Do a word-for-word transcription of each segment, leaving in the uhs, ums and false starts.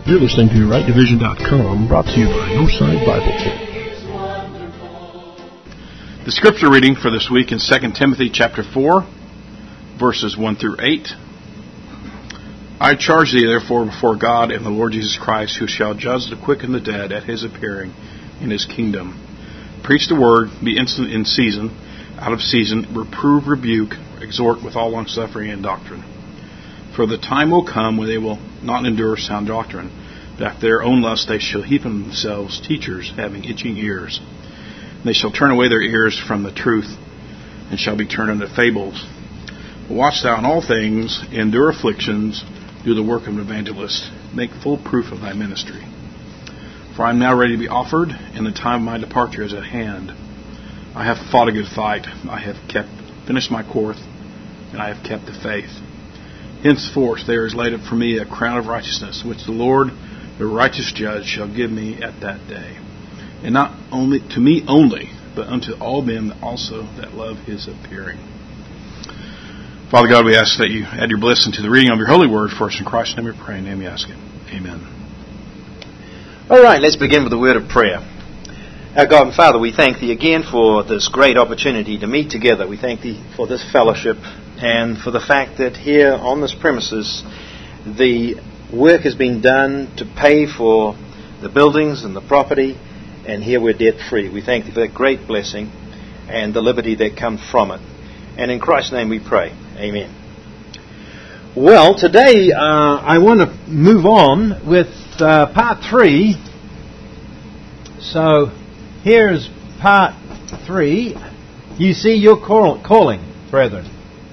You're listening to right division dot com, brought to you by Northside Bible Church. The scripture reading for this week in Second Timothy chapter four, verses one through eight. I charge thee therefore before God and the Lord Jesus Christ, who shall judge the quick and the dead at his appearing in his kingdom. Preach the word, be instant in season, out of season, reprove, rebuke, exhort with all longsuffering and doctrine. For the time will come when they will not endure sound doctrine, but after their own lust they shall heap unto themselves teachers having itching ears. And they shall turn away their ears from the truth, and shall be turned unto fables. But watch thou in all things, endure afflictions, do the work of an evangelist, make full proof of thy ministry. For I am now ready to be offered, and the time of my departure is at hand. I have fought a good fight, I have kept finished my course, and I have kept the faith. Henceforth there is laid up for me a crown of righteousness, which the Lord, the righteous judge, shall give me at that day. And not only to me only, but unto all them also that love his appearing. Father God, we ask that you add your blessing to the reading of your holy word for us. In Christ's name we pray, and name we ask it. Amen. All right, let's begin with a word of prayer. Our God and Father, we thank thee again for this great opportunity to meet together. We thank thee for this fellowship and for the fact that here on this premises the work has been done to pay for the buildings and the property, and here we're debt free. We thank thee for that great blessing and the liberty that comes from it. And in Christ's name we pray. Amen. Well, today uh, I want to move on with uh, part three. So here's part three. You see your call- calling, brethren.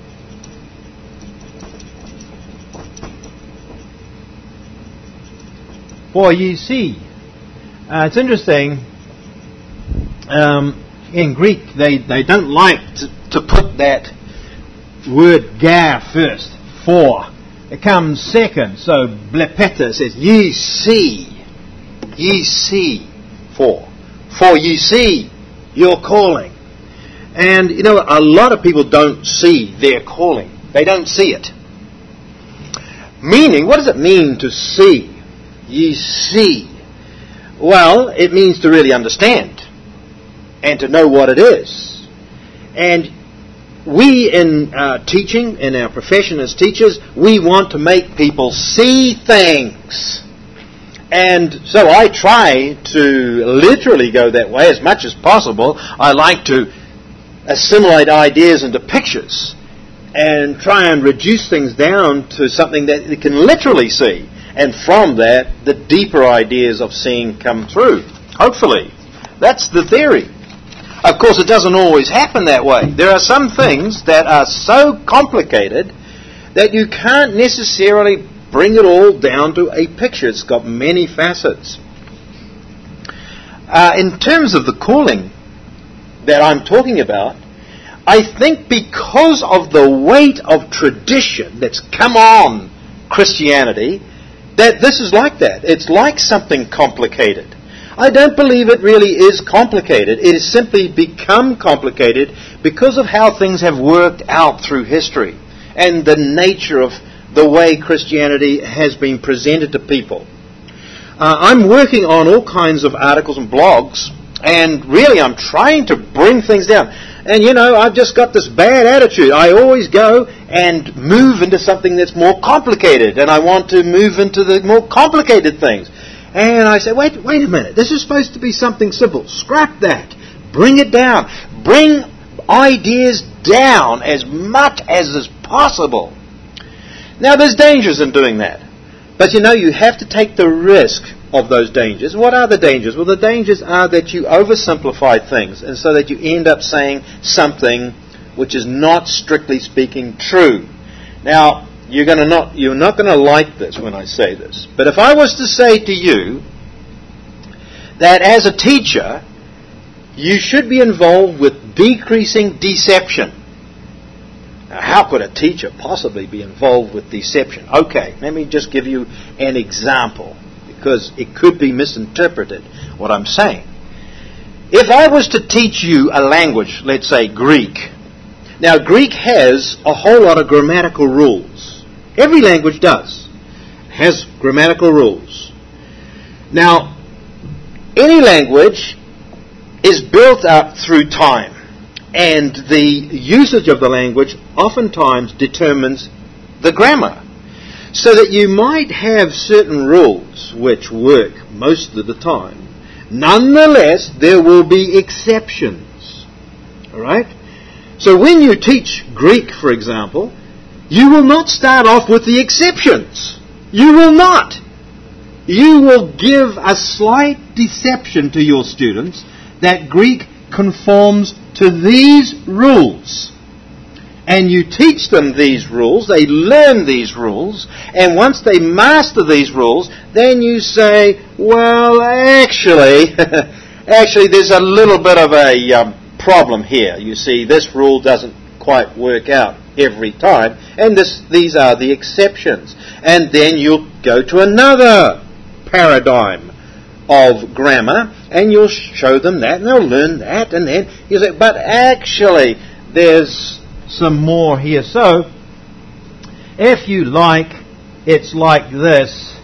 For you see, uh, it's interesting, um, in Greek they, they don't like to, to put that word gar first, for. It comes second, so blepeta says, ye see, ye see, for. For you see your calling. And, you know, a lot of people don't see their calling. They don't see it. Meaning, what does it mean to see? Ye see. Well, it means to really understand and to know what it is. And we in uh, teaching, in our profession as teachers, we want to make people see things. And so I try to literally go that way as much as possible. I like to assimilate ideas into pictures and try and reduce things down to something that they can literally see. And from that, the deeper ideas of seeing come through. Hopefully. That's the theory. Of course, it doesn't always happen that way. There are some things that are so complicated that you can't necessarily bring it all down to a picture. It's got many facets. Uh, in terms of the calling that I'm talking about, I think because of the weight of tradition that's come on Christianity, that this is like that. It's like something complicated. I don't believe it really is complicated. It has simply become complicated because of how things have worked out through history and the nature of the way Christianity has been presented to people. Uh, I'm working on all kinds of articles and blogs, and really I'm trying to bring things down. And, you know, I've just got this bad attitude. I always go and move into something that's more complicated, and I want to move into the more complicated things. And I say, wait, wait a minute. This is supposed to be something simple. Scrap that. Bring it down. Bring ideas down as much as is possible. Now, there's dangers in doing that. But, you know, you have to take the risk of those dangers. What are the dangers? Well, the dangers are that you oversimplify things, and so that you end up saying something which is not, strictly speaking, true. Now, you're going to not you're not going to like this when I say this, but if I was to say to you that as a teacher you should be involved with decreasing deception. Now, how could a teacher possibly be involved with deception? Okay, let me just give you an example, because it could be misinterpreted, what I'm saying. If I was to teach you a language, let's say Greek. Now, Greek has a whole lot of grammatical rules. Every language does. It has grammatical rules. Now, any language is built up through time, and the usage of the language oftentimes determines the grammar. So that you might have certain rules which work most of the time. Nonetheless, there will be exceptions. Alright? So when you teach Greek, for example, you will not start off with the exceptions. You will not. You will give a slight deception to your students that Greek conforms to these rules. And you teach them these rules, they learn these rules, and once they master these rules, then you say, well, actually, actually there's a little bit of a um, problem here. You see, this rule doesn't quite work out every time, and this, these are the exceptions. And then you'll go to another paradigm of grammar, and you'll show them that, and they'll learn that, and then you say, but actually, there's some more here. So, if you like, it's like this,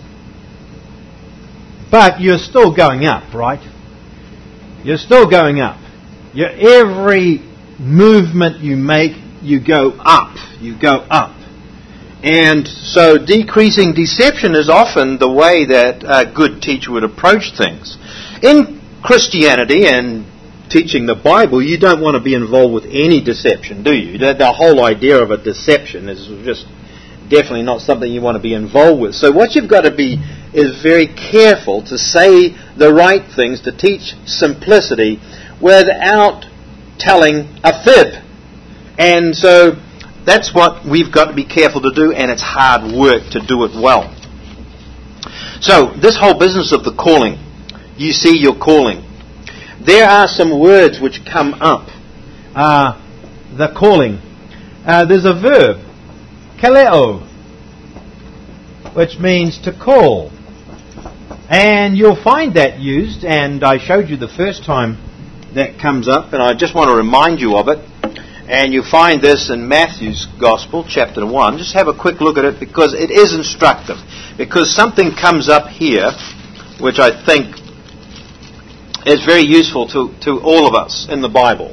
but you're still going up, right? You're still going up. You're, every movement you make, you go up. You go up. And so decreasing deception is often the way that a good teacher would approach things. In Christianity and teaching the Bible, you don't want to be involved with any deception, do you? The, the whole idea of a deception is just definitely not something you want to be involved with. So what you've got to be is very careful to say the right things, to teach simplicity without telling a fib. And so that's what we've got to be careful to do, and it's hard work to do it well. So this whole business of the calling, you see your calling. There are some words which come up. Uh, the calling. Uh, there's a verb, kaleo, which means to call. And you'll find that used, and I showed you the first time that comes up, and I just want to remind you of it. And you find this in Matthew's Gospel, chapter one. Just have a quick look at it, because it is instructive. Because something comes up here, which I think is very useful to, to all of us in the Bible.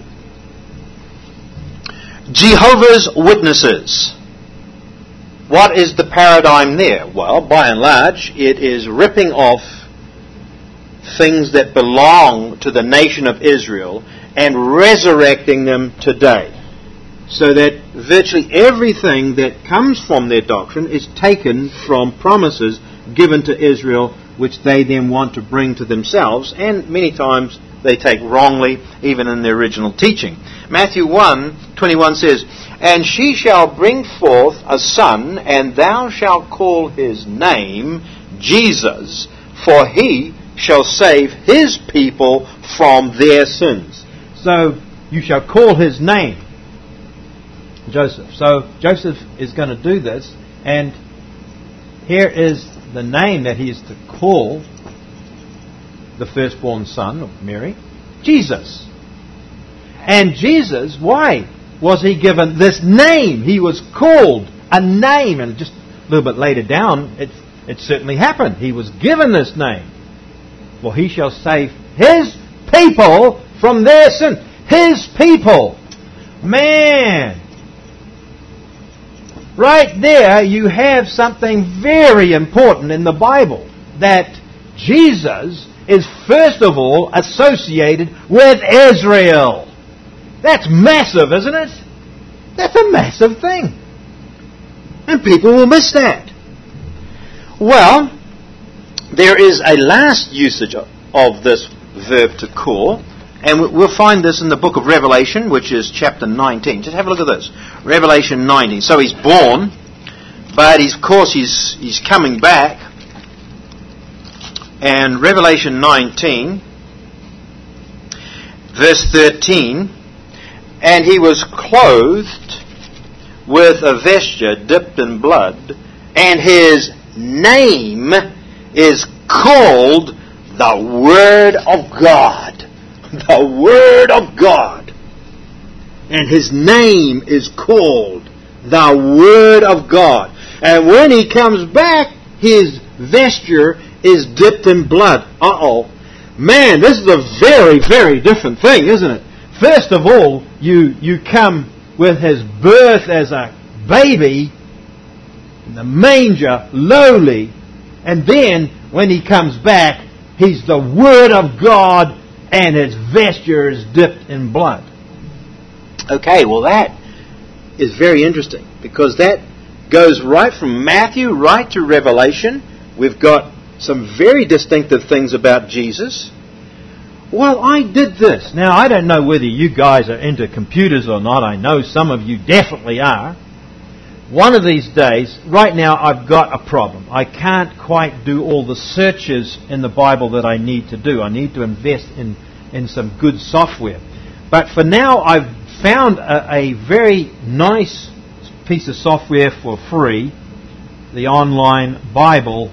Jehovah's Witnesses. What is the paradigm there? Well, by and large, it is ripping off things that belong to the nation of Israel and resurrecting them today. So that virtually everything that comes from their doctrine is taken from promises given to Israel, which they then want to bring to themselves, and many times they take wrongly, even in their original teaching. Matthew one twenty-one says, "And she shall bring forth a son, and thou shalt call his name Jesus, for he shall save his people from their sins." So, you shall call his name Joseph. So, Joseph is going to do this, and here is the name that he is to call the firstborn son of Mary, Jesus. And Jesus, why was he given this name? He was called a name, and just a little bit later down, it, it certainly happened. He was given this name. For he shall save his people from their sin. His people. Man. Right there you have something very important in the Bible. That Jesus is first of all associated with Israel. That's massive, isn't it? That's a massive thing. And people will miss that. Well, there is a last usage of this verb to call, and we'll find this in the book of Revelation, which is chapter nineteen. Just have a look at this. Revelation nineteen. So he's born, but he's, of course he's, he's coming back. And Revelation nineteen, verse thirteen, "And he was clothed with a vesture dipped in blood, and his name is called the Word of God." The Word of God. And his name is called the Word of God. And when he comes back, his vesture is dipped in blood. Uh-oh. Man, this is a very, very different thing, isn't it? First of all, you, you come with his birth as a baby in the manger, lowly, and then when he comes back, he's the Word of God and his vesture is dipped in blood. Okay, well that is very interesting because that goes right from Matthew right to Revelation. We've got some very distinctive things about Jesus. Well, I did this. Now, I don't know whether you guys are into computers or not. I know some of you definitely are. One of these days, right now, I've got a problem. I can't quite do all the searches in the Bible that I need to do. I need to invest in, in some good software. But for now, I've found a, a very nice piece of software for free, the online Bible.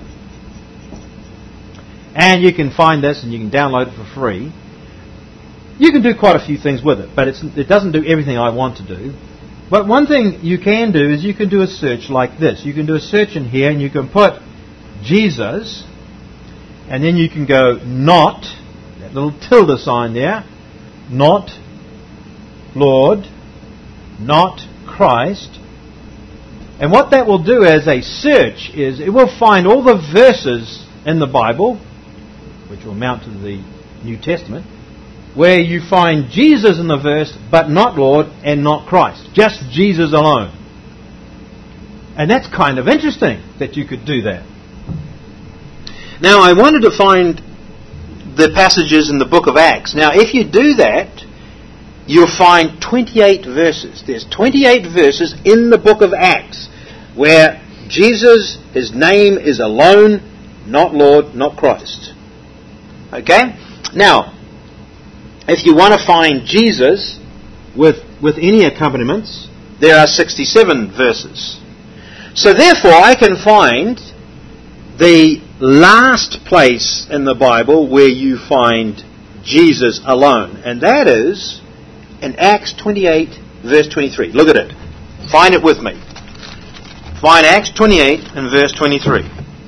And you can find this and you can download it for free. You can do quite a few things with it, but it's, it doesn't do everything I want to do. But one thing you can do is you can do a search like this. You can do a search in here and you can put Jesus, and then you can go not, that little tilde sign there, not Lord, not Christ. And what that will do as a search is it will find all the verses in the Bible, which will amount to the New Testament, where you find Jesus in the verse, but not Lord and not Christ. Just Jesus alone. And that's kind of interesting that you could do that. Now, I wanted to find the passages in the book of Acts. Now, if you do that, you'll find twenty-eight verses. There's twenty-eight verses in the book of Acts where Jesus, his name is alone, not Lord, not Christ. Okay? Now, if you want to find Jesus with, with any accompaniments, there are sixty-seven verses. So therefore, I can find the last place in the Bible where you find Jesus alone. And that is in Acts twenty-eight, verse twenty-three. Look at it. Find it with me. Find Acts twenty-eight and verse twenty-three.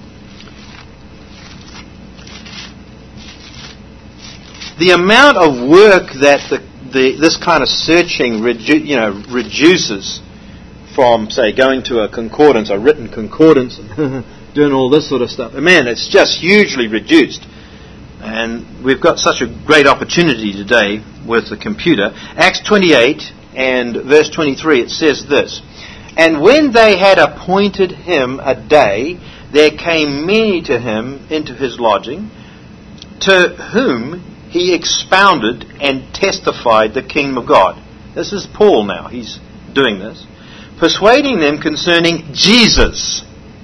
The amount of work that the, the this kind of searching redu- you know, reduces from, say, going to a concordance, a written concordance, and doing all this sort of stuff. And man, it's just hugely reduced. And we've got such a great opportunity today with the computer. Acts twenty-eight and verse twenty-three, it says this: "And when they had appointed him a day, there came many to him into his lodging, to whom he expounded and testified the kingdom of God." This is Paul now. He's doing this. "Persuading them concerning Jesus.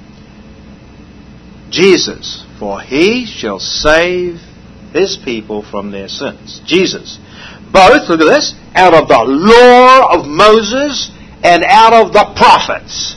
Jesus, for he shall save his people from their sins." Jesus. Both, look at this, out of the law of Moses and out of the prophets.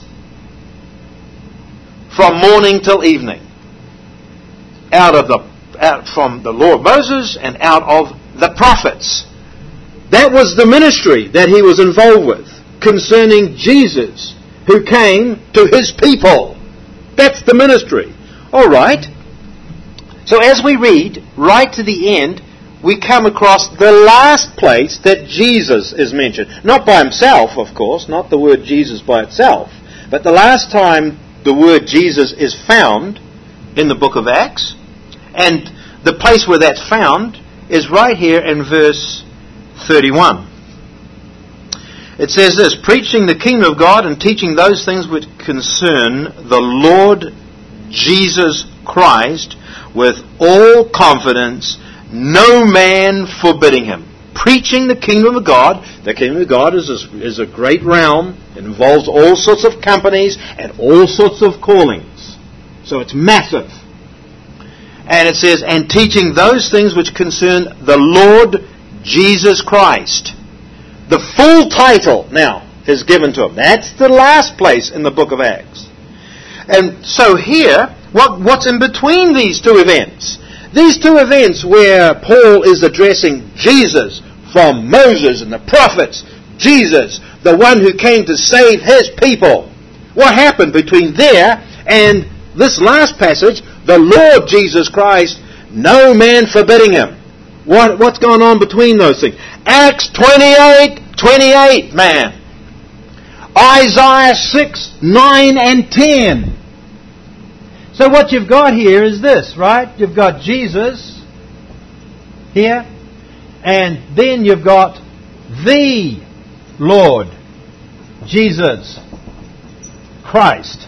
From morning till evening. Out of the out from the law of Moses and out of the prophets. That was the ministry that he was involved with concerning Jesus, who came to his people. That's the ministry. All right. So as we read right to the end, we come across the last place that Jesus is mentioned. Not by himself, of course, not the word Jesus by itself, but the last time the word Jesus is found in the book of Acts. And the place where that's found is right here in verse thirty-one. It says this: "Preaching the kingdom of God and teaching those things which concern the Lord Jesus Christ with all confidence, no man forbidding him." Preaching the kingdom of God. The kingdom of God is a, is a great realm. It involves all sorts of companies and all sorts of callings. So it's massive. And it says, "and teaching those things which concern the Lord Jesus Christ." The full title now is given to him. That's the last place in the book of Acts. And so here, what, what's in between these two events? These two events where Paul is addressing Jesus from Moses and the prophets, Jesus, the one who came to save his people. What happened between there and this last passage, the Lord Jesus Christ, no man forbidding him. What, what's going on between those things? Acts twenty-eight, twenty-eight, man. Isaiah six, nine and ten. So what you've got here is this, right? You've got Jesus here, and then you've got the Lord Jesus Christ.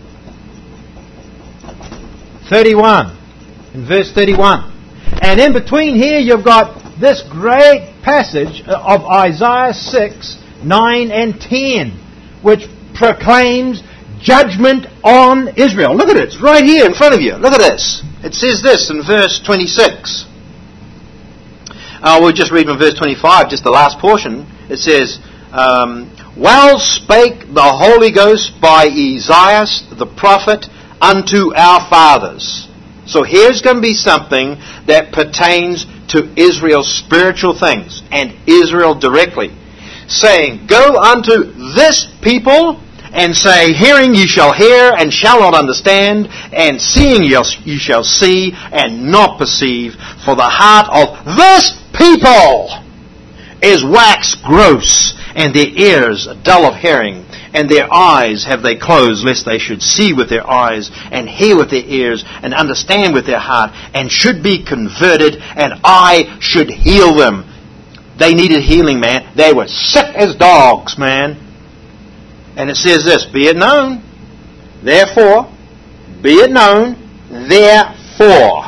thirty-one, in verse thirty-one. And in between here you've got this great passage of Isaiah six, nine and ten, which proclaims judgment on Israel. Look at it. It's right here in front of you. Look at this. It says this in verse twenty-six. Uh, we'll just read from verse twenty-five, just the last portion. It says, um, Well spake the Holy Ghost by Isaiah the prophet unto our fathers. So here's going to be something that pertains to Israel's spiritual things and Israel directly. Saying, Go unto this people and say, Hearing ye shall hear and shall not understand, and seeing ye shall see and not perceive, for the heart of this people is waxed gross, and their ears dull of hearing, and their eyes have they closed, lest they should see with their eyes, and hear with their ears, and understand with their heart, and should be converted, and I should heal them. They needed healing, man. They were sick as dogs, man. And it says this, Be it known, therefore, be it known, therefore.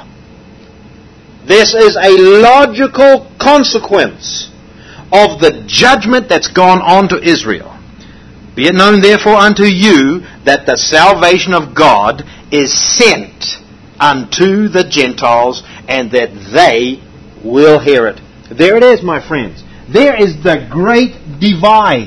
This is a logical consequence of the judgment that's gone on to Israel. Be it known therefore unto you that the salvation of God is sent unto the Gentiles, and that they will hear it. There it is, my friends. There is the great divide.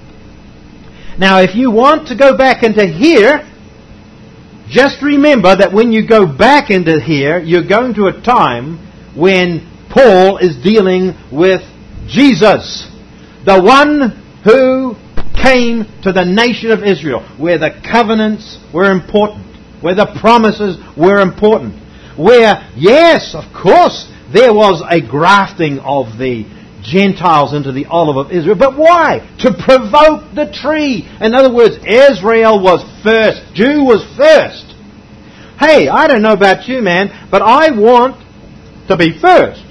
Now, if you want to go back into here, just remember that when you go back into here, you're going to a time when Paul is dealing with Jesus, the one who came to the nation of Israel, where the covenants were important, where the promises were important, where, yes, of course, there was a grafting of the Gentiles into the olive of Israel. But why? To provoke the tree. In other words, Israel was first. Jew was first. Hey, I don't know about you, man, but I want to be first.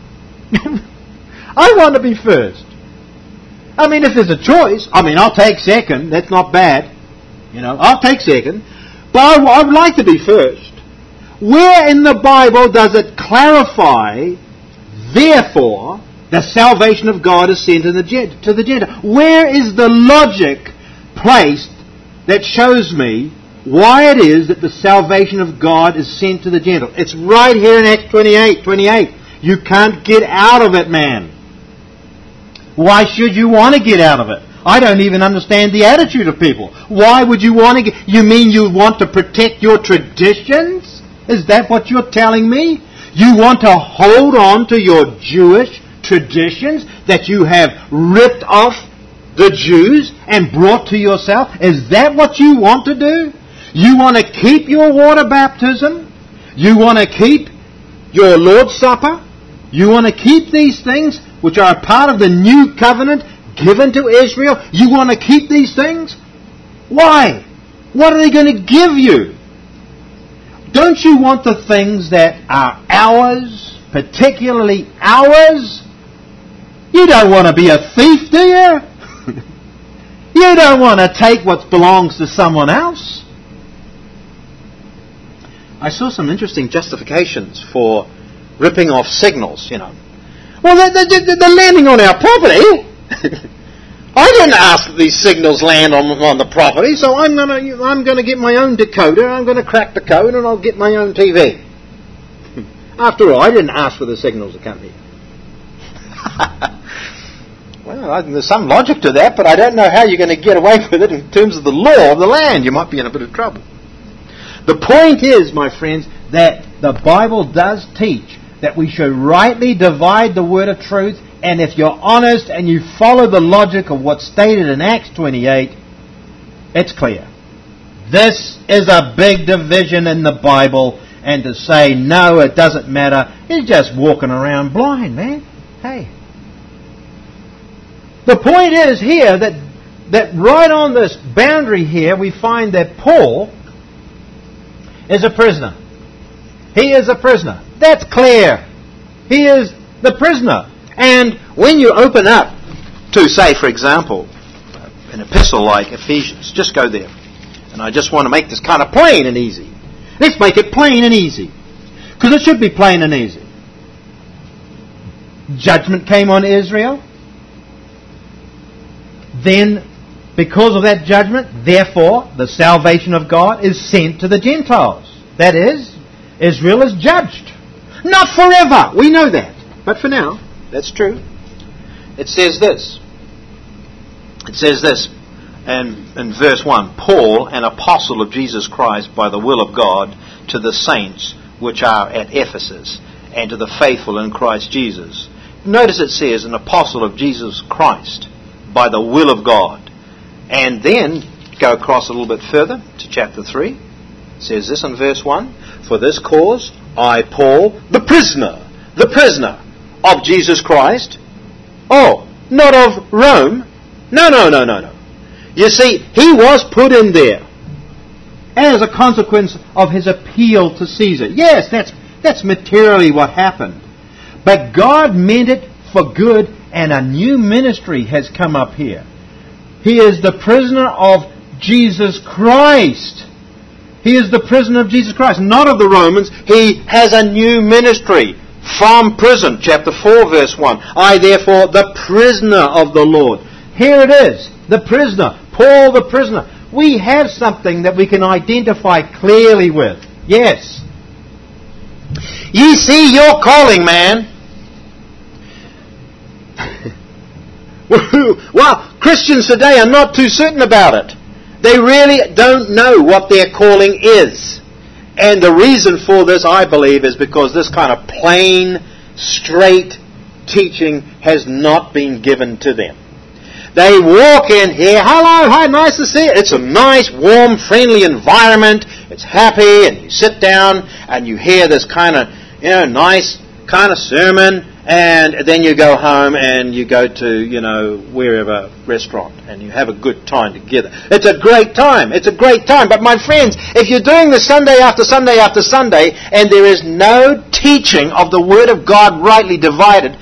I want to be first. I mean, if there's a choice, I mean, I'll take second. That's not bad. You know, I'll take second. But I, I would like to be first. Where in the Bible does it clarify, therefore, the salvation of God is sent to the Gentiles? Where is the logic placed that shows me why it is that the salvation of God is sent to the Gentiles? It's right here in Acts twenty-eight, twenty-eight. You can't get out of it, man. Why should you want to get out of it? I don't even understand the attitude of people. Why would you want to get... You mean you want to protect your traditions? Is that what you're telling me? You want to hold on to your Jewish traditions that you have ripped off the Jews and brought to yourself? Is that what you want to do? You want to keep your water baptism? You want to keep your Lord's Supper? You want to keep these things which are a part of the new covenant given to Israel? You want to keep these things? Why? What are they going to give you? Don't you want the things that are ours, particularly ours? You don't want to be a thief, do you? You don't want to take what belongs to someone else. I saw some interesting justifications for ripping off signals, you know. Well, they're, they're, they're landing on our property. I didn't ask that these signals land on, on the property, so I'm going to I'm going to get my own decoder, I'm going to crack the code, and I'll get my own T V. After all, I didn't ask for the signals to come here. Well, there's some logic to that, but I don't know how you're going to get away with it in terms of the law of the land. You might be in a bit of trouble. The point is, my friends, that the Bible does teach that we should rightly divide the word of truth, and if you're honest and you follow the logic of what's stated in Acts twenty-eight, it's clear. This is a big division in the Bible, and to say, no, it doesn't matter, is just walking around blind, man. Hey. The point is here that, that right on this boundary here, we find that Paul is a prisoner. He is a prisoner. That's clear. He is the prisoner. And when you open up to, say, for example, an epistle like Ephesians, just go there. And I just want to make this kind of plain and easy. Let's make it plain and easy. Because it should be plain and easy. Judgment came on Israel. Then, because of that judgment, therefore, the salvation of God is sent to the Gentiles. That is, Israel is judged. Not forever. We know that. But for now, that's true. It says this. It says this in, in verse one. Paul, an apostle of Jesus Christ by the will of God, to the saints which are at Ephesus, and to the faithful in Christ Jesus. Notice it says, an apostle of Jesus Christ by the will of God. And then go across a little bit further to chapter three. It says this in verse one. For this cause, I, Paul, the prisoner, the prisoner of Jesus Christ. Oh, not of Rome. No, no, no, no, no. You see, he was put in there as a consequence of his appeal to Caesar. Yes, that's, that's materially what happened. But God meant it for good, and a new ministry has come up here. He is the prisoner of Jesus Christ. He is the prisoner of Jesus Christ, not of the Romans. He has a new ministry from prison. Chapter four, verse one. I, therefore, the prisoner of the Lord. Here it is, the prisoner. Paul the prisoner. We have something that we can identify clearly with. Yes. Ye see your calling, man. Well, Christians today are not too certain about it. They really don't know what their calling is. And the reason for this, I believe, is because this kind of plain, straight teaching has not been given to them. They walk in here, hello, hi, nice to see you. It's a nice, warm, friendly environment. It's happy, and you sit down and you hear this kind of, you know, nice kind of sermon. And then you go home and you go to, you know, wherever restaurant and you have a good time together. It's a great time. It's a great time. But my friends, if you're doing this Sunday after Sunday after Sunday and there is no teaching of the Word of God rightly divided,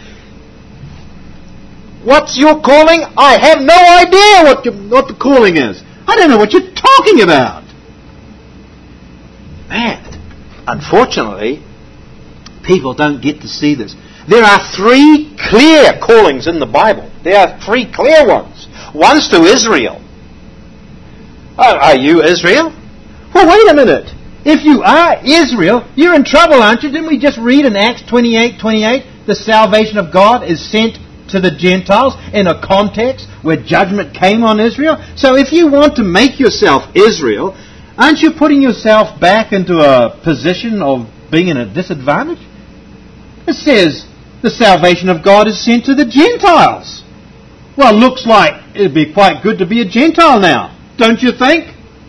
what's your calling? I have no idea what, your, what the calling is. I don't know what you're talking about. Man, unfortunately, people don't get to see this. There are three clear callings in the Bible. There are three clear ones. One's to Israel. Oh, are you Israel? Well, wait a minute. If you are Israel, you're in trouble, aren't you? Didn't we just read in Acts twenty-eight twenty-eight, the salvation of God is sent to the Gentiles in a context where judgment came on Israel? So if you want to make yourself Israel, aren't you putting yourself back into a position of being in a disadvantage? It says the salvation of God is sent to the Gentiles. Well, looks like it'd be quite good to be a Gentile now, don't you think?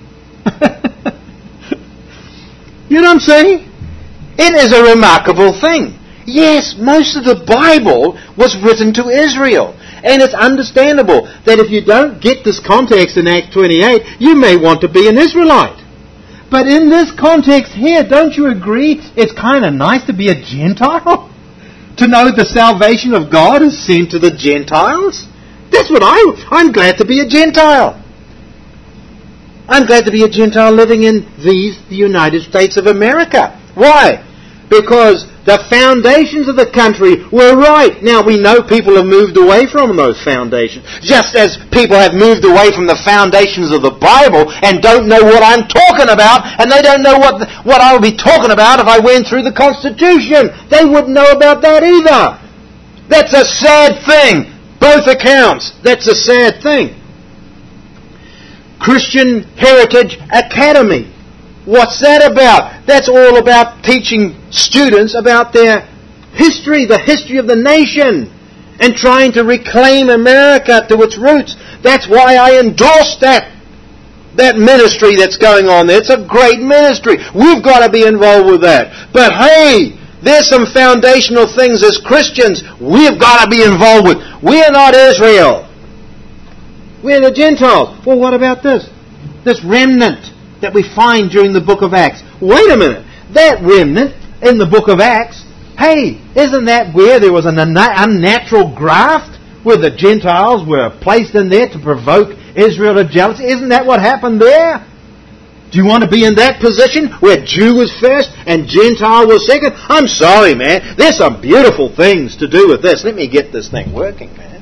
You know what I'm saying? It is a remarkable thing. Yes, most of the Bible was written to Israel. And it's understandable that if you don't get this context in Acts twenty-eight, you may want to be an Israelite. But in this context here, don't you agree it's kind of nice to be a Gentile? To know the salvation of God is sent to the Gentiles? That's what I... I'm glad to be a Gentile. I'm glad to be a Gentile living in these, the United States of America. Why? Because the foundations of the country were right. Now, we know people have moved away from those foundations. Just as people have moved away from the foundations of the Bible and don't know what I'm talking about, and they don't know what, what I would be talking about if I went through the Constitution. They wouldn't know about that either. That's a sad thing. Both accounts. That's a sad thing. Christian Heritage Academy. What's that about? That's all about teaching students about their history, the history of the nation, and trying to reclaim America to its roots. That's why I endorse that. that ministry that's going on there. It's a great ministry. We've got to be involved with that. But hey, there's some foundational things as Christians we've got to be involved with. We're not Israel. We're the Gentiles. Well, what about this? This remnant that we find during the book of Acts. Wait a minute. That remnant in the book of Acts, hey, isn't that where there was an unnatural graft where the Gentiles were placed in there to provoke Israel to jealousy? Isn't that what happened there? Do you want to be in that position where Jew was first and Gentile was second? I'm sorry, man. There's some beautiful things to do with this. Let me get this thing working, man.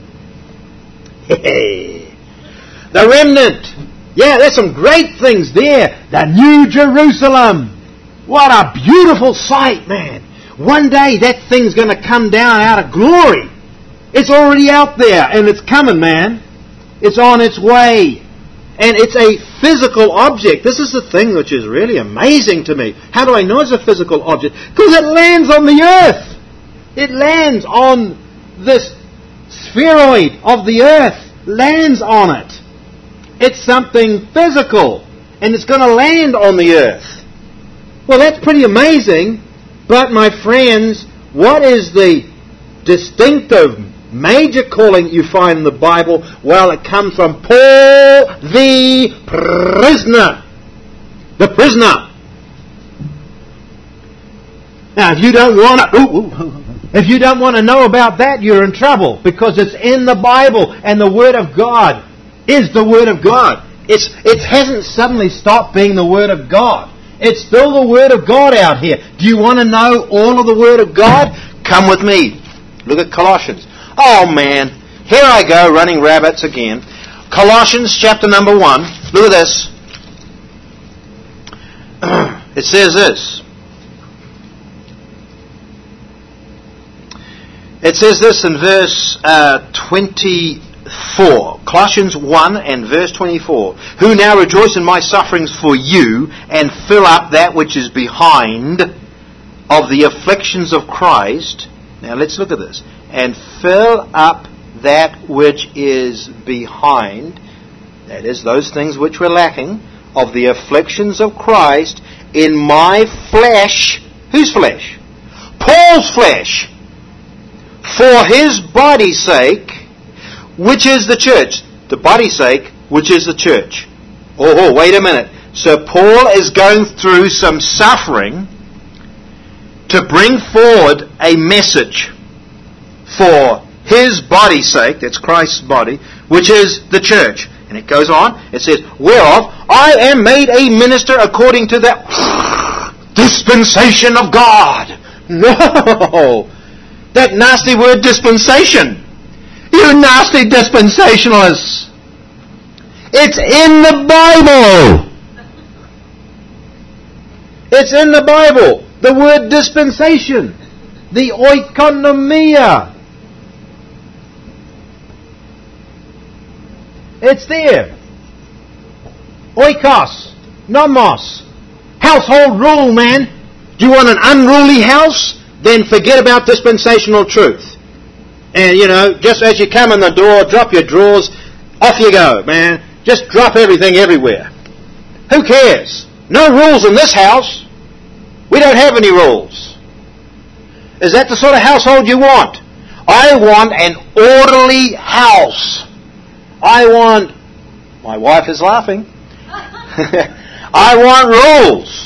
Hey, the remnant. Yeah, there's some great things there. The New Jerusalem. What a beautiful sight, man. One day that thing's going to come down out of glory. It's already out there and it's coming, man. It's on its way. And it's a physical object. This is the thing which is really amazing to me. How do I know it's a physical object? Because it lands on the earth. It lands on this spheroid of the earth. Lands on it. It's something physical. And it's going to land on the earth. Well, that's pretty amazing. But my friends, what is the distinctive major calling you find in the Bible? Well, it comes from Paul the prisoner. The prisoner. Now, if you don't want to, ooh, ooh, if you don't want to know about that, you're in trouble, because it's in the Bible, and the Word of God is the Word of God. It's it hasn't suddenly stopped being the Word of God. It's still the Word of God out here. Do you want to know all of the Word of God? Come with me. Look at Colossians. Oh man, here I go running rabbits again. Colossians chapter number one. Look at this. It says this. It says this in verse uh, twenty-four. Colossians one and verse twenty-four. Who now rejoice in my sufferings for you, and fill up that which is behind of the afflictions of Christ. Now let's look at this. And fill up that which is behind, that is, those things which were lacking, of the afflictions of Christ in my flesh. Whose flesh? Paul's flesh. For his body's sake, which is the church. The body's sake, which is the church. Oh, oh, wait a minute. So Paul is going through some suffering to bring forward a message for his body's sake, that's Christ's body, which is the church. And it goes on, it says, whereof I am made a minister according to the dispensation of God. No! That nasty word dispensation. You nasty dispensationalists. It's in the Bible. It's in the Bible. The word dispensation. The oikonomia. It's there. Oikos. Nomos. Household rule, man. Do you want an unruly house? Then forget about dispensational truth. And, you know, just as you come in the door, drop your drawers, off you go, man. Just drop everything everywhere. Who cares? No rules in this house. We don't have any rules. Is that the sort of household you want? I want an orderly house. I want... My wife is laughing. I want rules.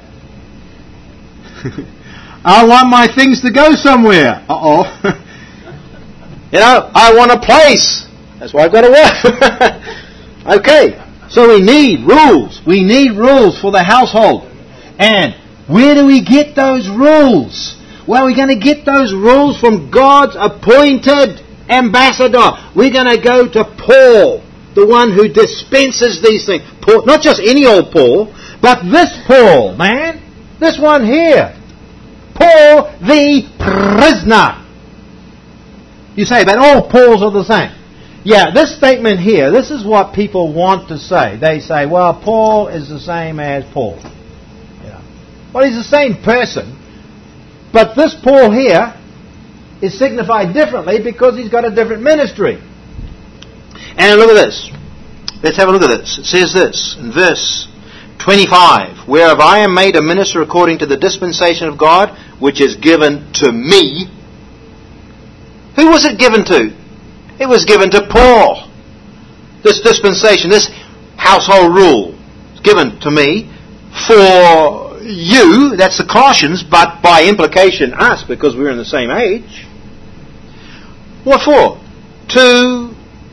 I want my things to go somewhere. Uh-oh. You know, I want a place. That's why I've got a wife. Okay. So we need rules. We need rules for the household. And where do we get those rules? Well, we're going to get those rules from God's appointed ambassador. We're going to go to Paul, the one who dispenses these things. Paul, not just any old Paul, but this Paul, man. This one here. Paul the prisoner. You say, but all Pauls are the same. Yeah, this statement here, this is what people want to say. They say, well, Paul is the same as Paul. You know. Well, he's the same person. But this Paul here is signified differently because he's got a different ministry. And look at this. Let's have a look at this. It says this in verse twenty-five, whereof I am made a minister according to the dispensation of God, which is given to me. Who was it given to? It was given to Paul. This dispensation, this household rule, is given to me for you, that's the Colossians, but by implication us, because we're in the same age. What for? To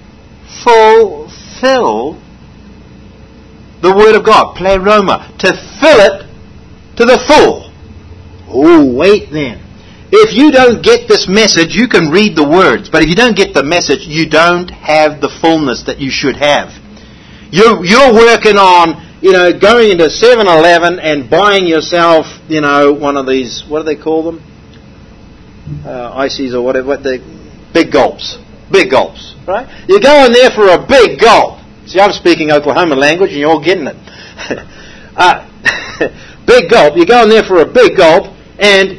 fulfill the Word of God, pleroma, to fill it to the full. Oh, wait then. If you don't get this message, you can read the words, but if you don't get the message, you don't have the fullness that you should have. You're, you're working on, you know, going into seven eleven and buying yourself, you know, one of these, what do they call them? Uh, ices or whatever, what they, big gulps. Big gulps, right? You're going there for a big gulp. See, I'm speaking Oklahoma language and you're all getting it. uh, big gulp. You're going there for a big gulp and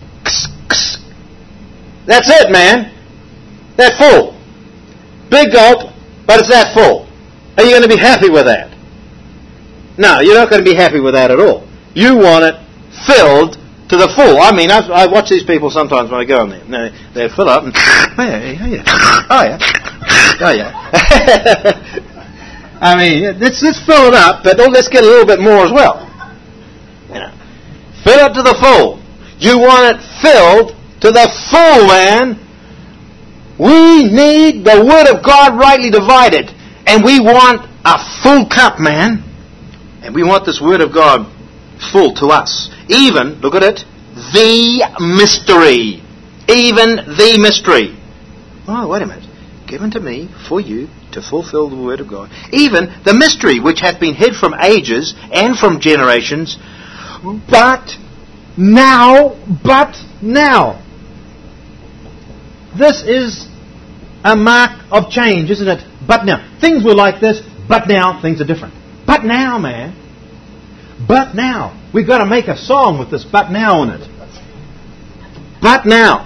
that's it, man. That full. Big gulp, but it's that full. Are you going to be happy with that? No, you're not going to be happy with that at all. You want it filled to the full. I mean, I've, I watch these people sometimes when I go in there. Now, they fill up and oh yeah, oh yeah, oh yeah, oh yeah. I mean, let's let's fill it up, but let's get a little bit more as well. You know, fill it to the full. You want it filled to the full, man. We need the Word of God rightly divided, and we want a full cup, man. And we want this Word of God full to us. Even, look at it, the mystery. Even the mystery. Oh, wait a minute. Given to me for you to fulfill the Word of God. Even the mystery which hath been hid from ages and from generations, but now, but now. This is a mark of change, isn't it? But now. Things were like this, but now things are different. But now, man. But now. We've got to make a song with this but now in it. But now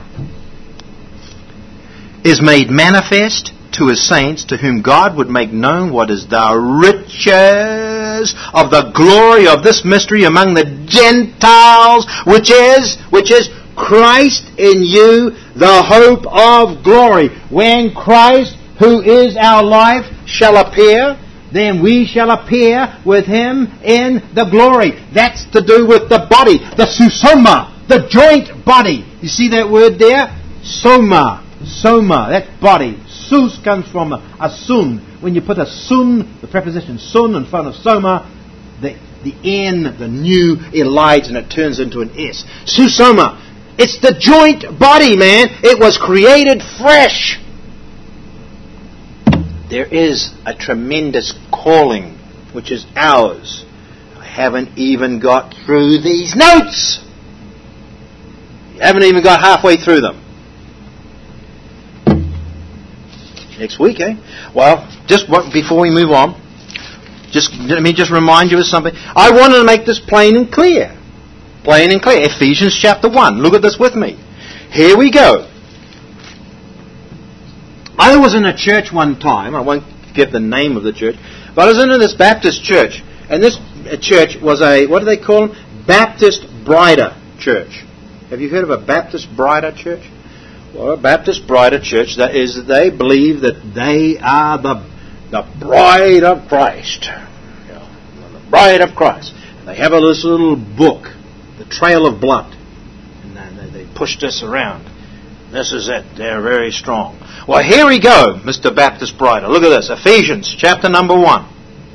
is made manifest to His saints, to whom God would make known what is the riches of the glory of this mystery among the Gentiles, which is, which is Christ in you, the hope of glory. When Christ, who is our life, shall appear, then we shall appear with Him in the glory. That's to do with the body, the susoma, the joint body. You see that word there? Soma, soma, that body. Sus comes from a, a sun. When you put a sun, the preposition sun in front of soma, the, the N, the new, elides and it turns into an S. Susoma. It's the joint body, man. It was created fresh. There is a tremendous calling, which is ours. I haven't even got through these notes. You haven't even got halfway through them. Next week, eh? Well, just before we move on, just let me just remind you of something. I wanted to make this plain and clear. Plain and clear. Ephesians chapter one. Look at this with me. Here we go. I was in a church one time. I won't give the name of the church. But I was in this Baptist church. And this church was a, what do they call them? Baptist Brider Church. Have you heard of a Baptist Brider Church? Well, a Baptist Brider Church, that is, they believe that they are the, the bride of Christ. You know, the bride of Christ. And they have a, this little book, The Trail of Blood. And then they push this around. This is it. They're very strong. Well, here we go, Mister Baptist Brider. Look at this. Ephesians chapter number one.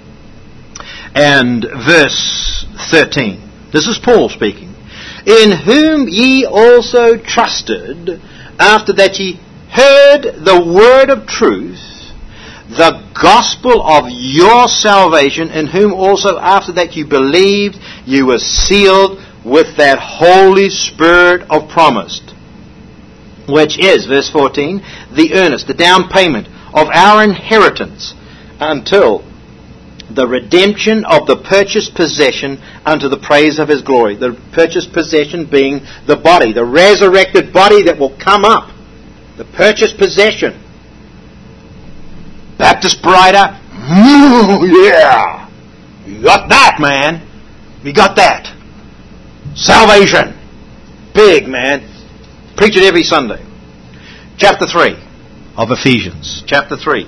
And verse thirteen. This is Paul speaking. In whom ye also trusted, after that ye heard the word of truth, the gospel of your salvation, in whom also after that you believed, you were sealed with that Holy Spirit of promise, which is, verse fourteen, the earnest, the down payment of our inheritance until the redemption of the purchased possession unto the praise of His glory. The purchased possession being the body, the resurrected body that will come up. The purchased possession. Baptist Brider, Ooh, yeah. You got that, man. We got that. Salvation. Big, man. Preach it every Sunday. Chapter three of Ephesians. Chapter three.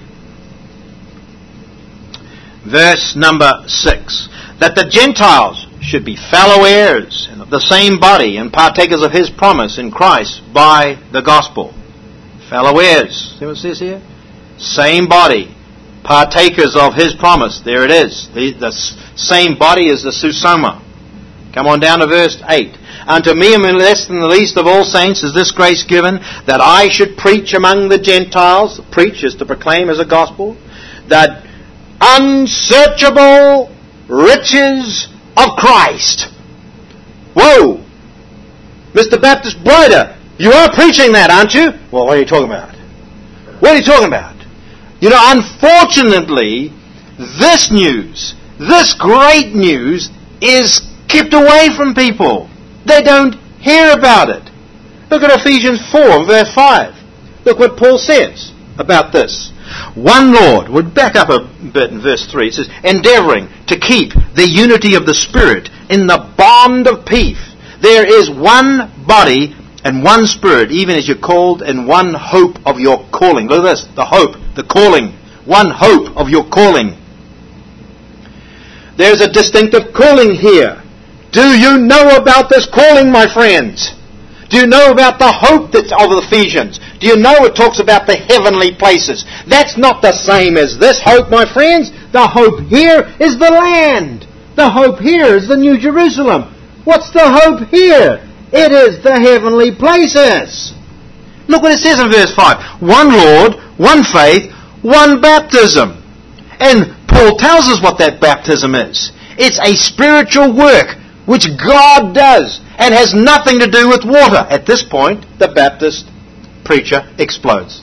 Verse number six. That the Gentiles should be fellow heirs and of the same body and partakers of His promise in Christ by the gospel. Fellow heirs. See what it says here? Same body. Partakers of His promise. There it is. The, the same body is the susoma. Come on down to verse eight. Unto me, less than the least of all saints, is this grace given, that I should preach among the Gentiles. Preach is to proclaim as a gospel. That unsearchable riches of Christ. Whoa! Mister Baptist Brider, you are preaching that, aren't you? Well, what are you talking about? What are you talking about? You know, unfortunately, this news, this great news, is kept away from people. They don't hear about it. Look at Ephesians four, verse five. Look what Paul says about this. One Lord, we'll back up a bit in verse three. It says, endeavoring to keep the unity of the Spirit in the bond of peace. There is one body and one Spirit, even as you're called, and one hope of your calling. Look at this, the hope, the calling. One hope of your calling. There's a distinctive calling here. Do you know about this calling, my friends? Do you know about the hope that's of Ephesians? Do you know it talks about the heavenly places? That's not the same as this hope, my friends. The hope here is the land. The hope here is the New Jerusalem. What's the hope here? It is the heavenly places. Look what it says in verse five. One Lord, one faith, one baptism. And Paul tells us what that baptism is. It's a spiritual work which God does and has nothing to do with water. At this point, the Baptist preacher explodes.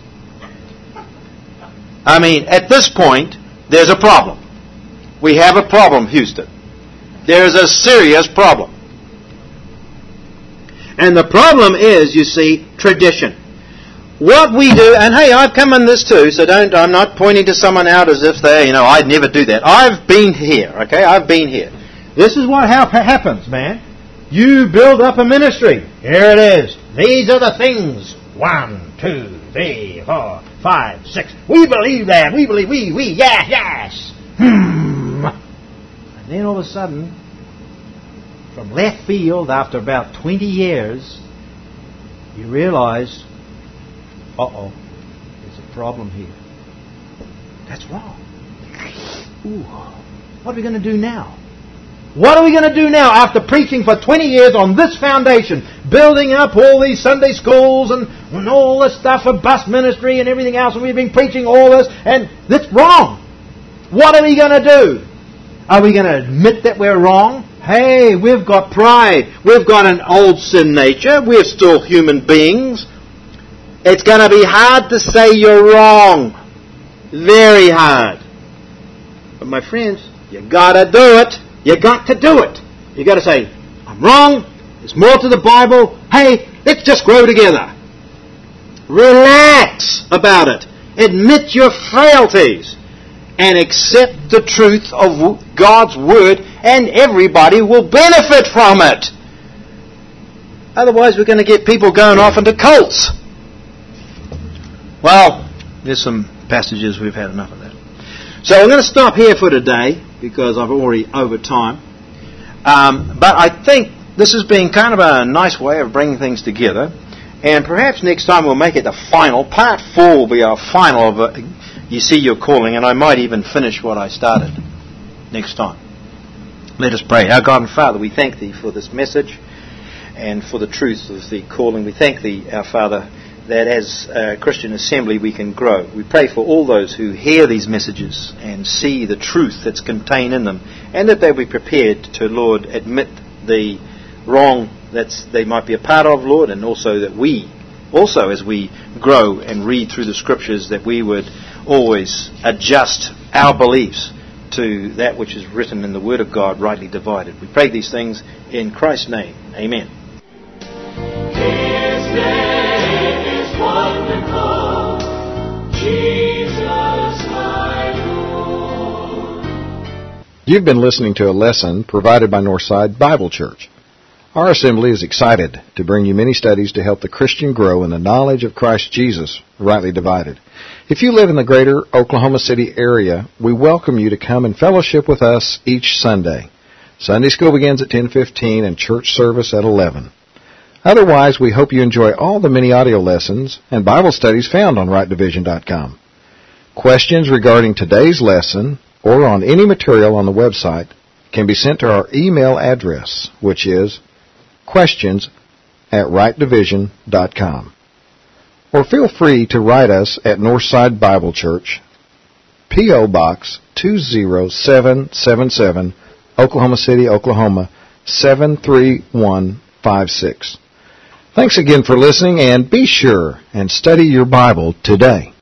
I mean, at this point, there's a problem. We have a problem, Houston. There is a serious problem. And the problem is, you see, tradition. What we do, and hey, I've come in this too, so don't, I'm not pointing to someone out as if they, you know, I'd never do that. I've been here, okay? I've been here. This is what ha- happens, man. You build up a ministry. Here it is. These are the things. One, two, three, four, five, six. We believe that. We believe, we, we, yes, yes. Hmm. And then all of a sudden, from left field, after about twenty years, you realize, uh-oh, there's a problem here. That's wrong. Ooh, what are we going to do now? What are we going to do now after preaching for twenty years on this foundation, building up all these Sunday schools and, and all this stuff for bus ministry and everything else, and we've been preaching all this, and that's wrong. What are we going to do? Are we going to admit that we're wrong? Hey, we've got pride. We've got an old sin nature. We're still human beings. It's going to be hard to say you're wrong. Very hard. But my friends, you got to do it. You got to do it. You got to say, I'm wrong. There's more to the Bible. Hey, let's just grow together. Relax about it. Admit your frailties. And accept the truth of God's Word, and everybody will benefit from it. Otherwise, we're going to get people going off into cults. Well, there's some passages we've had enough of that. So I'm going to stop here for today, because I've already over time. Um, but I think this has been kind of a nice way of bringing things together. And perhaps next time we'll make it the final. Part four will be our final of uh, You See Your Calling, and I might even finish what I started next time. Let us pray. Our God and Father, we thank Thee for this message and for the truth of the calling. We thank Thee, our Father, that as a Christian assembly we can grow. We pray for all those who hear these messages and see the truth that's contained in them, and that they be prepared to, Lord, admit the wrong that they might be a part of, Lord, and also that we, also as we grow and read through the Scriptures, that we would always adjust our beliefs to that which is written in the Word of God, rightly divided. We pray these things in Christ's name. Amen. His name is wonderful, Jesus my Lord. You've been listening to a lesson provided by Northside Bible Church. Our assembly is excited to bring you many studies to help the Christian grow in the knowledge of Christ Jesus, rightly divided. If you live in the greater Oklahoma City area, we welcome you to come and fellowship with us each Sunday. Sunday school begins at ten fifteen and church service at eleven. Otherwise, we hope you enjoy all the many audio lessons and Bible studies found on right division dot com. Questions regarding today's lesson or on any material on the website can be sent to our email address, which is questions at right division dot com. Or feel free to write us at Northside Bible Church, P O. Box two zero seven seven seven, Oklahoma City, Oklahoma seven three one five six. Thanks again for listening, and be sure and study your Bible today.